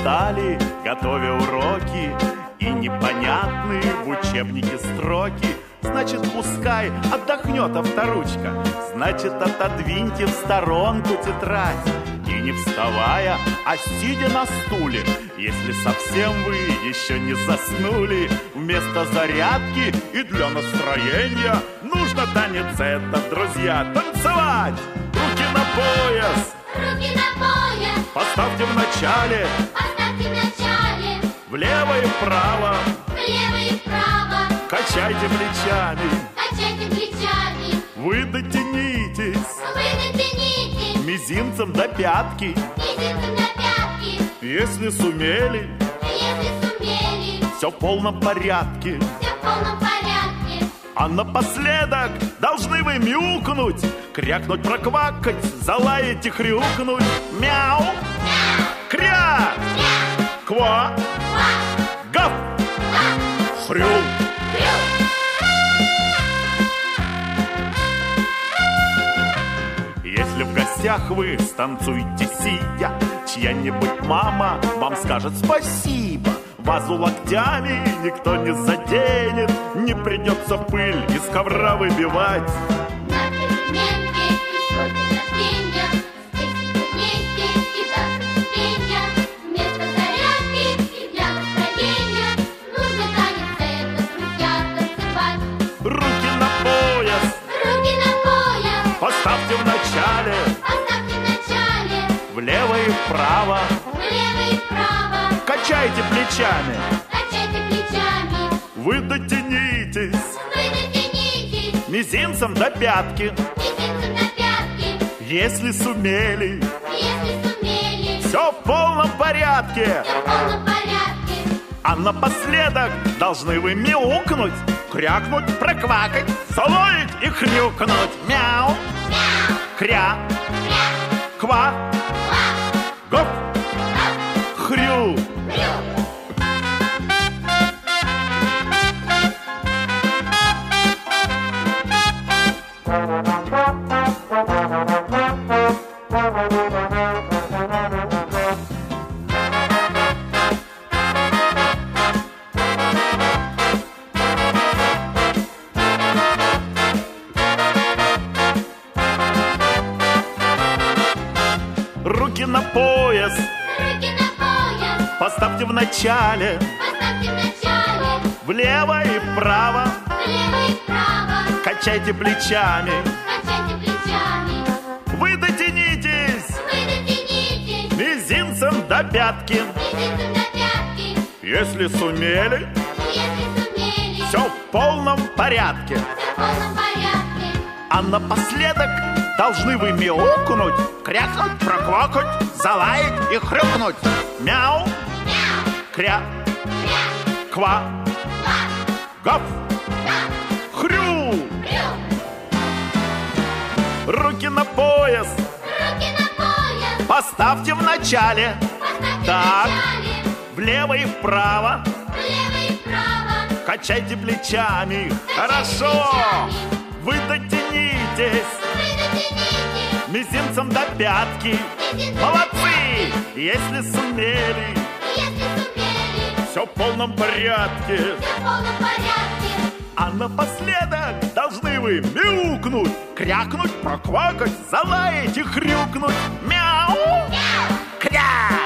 устали, готовя уроки, и непонятные в учебнике строки. Значит, пускай отдохнет авторучка, значит, отодвиньте в сторонку тетрадь. И не вставая, а сидя на стуле, если совсем вы еще не заснули, вместо зарядки и для настроения нужно танец этот, друзья, танцевать! Руки на пояс! Руки на пояс! Поставьте вначале! Поставьте вначале! Влево и вправо! Влево и вправо! Качайте плечами! Качайте плечами! Вы дотянитесь! Вы дотянитесь! Мизинцем до пятки! Мизинцем до пятки! Если сумели! Если сумели! Все в полном порядке! Все в полном порядке! А напоследок должны вы мяукнуть, крякнуть, проквакать, залаять и хрюкнуть. Мяу! Мяу! Кря! Кря! Ква! Ква! Гав! Гав! Хрю! Хрю! Если в гостях вы станцуете сидя, чья-нибудь мама вам скажет спасибо. Вазу локтями никто не заденет, не придется пыль из ковра выбивать. На переменке и сроки рождения, здесь вместе и завтра ступенья. Вместо зарядки и для настроения нужно танец этот, друзья, танцевать. Руки на пояс! Руки на пояс! Поставьте вначале! Поставьте вначале! Влево и вправо! Влево и вправо! Качайте плечами! Качайте плечами! Вы дотянитесь! Вы дотянитесь! Мизинцем до пятки! Мизинцем до пятки! Если сумели! Если сумели! Все в полном порядке! Все в полном порядке! А напоследок должны вы мяукнуть, крякнуть, проквакать, залаять и хрюкнуть. Мяу! Мяу! Кря! Кря! Ква! Ква! Гоп! Хрю! Хрю! Руки на пояс! Руки на пояс! Поставьте вначале! Поставьте вначале! Влево и вправо! Влево и вправо! Качайте плечами! Качайте плечами! Вы дотянитесь! Вы дотянитесь! Мизинцем до пятки! Мизинцем до пятки! Если сумели, Если сумели! все в полном порядке. Все в полном порядке! А напоследок должны вы мяукнуть, крякнуть, проквакать, залаять и хрюкнуть. Мяу! Мяу! Кря! Кря! Ква! Ква! Гав! Гав! Хрю! Хрю! Руки на пояс! Руки на пояс! Поставьте вначале! Поставьте Так. вначале! Влево и вправо! Влево и вправо! Качайте плечами! Качайте Хорошо! плечами. Вы дотянитесь! Вы дотянитесь! Мизинцем до пятки! Мизинцем до Молодцы! пятки. Если сумели, Если сумели! все в полном порядке. Все в полном порядке! А напоследок должны вы мяукнуть, крякнуть, проквакать, залаять и хрюкнуть. Мяу! Мяу! Кря!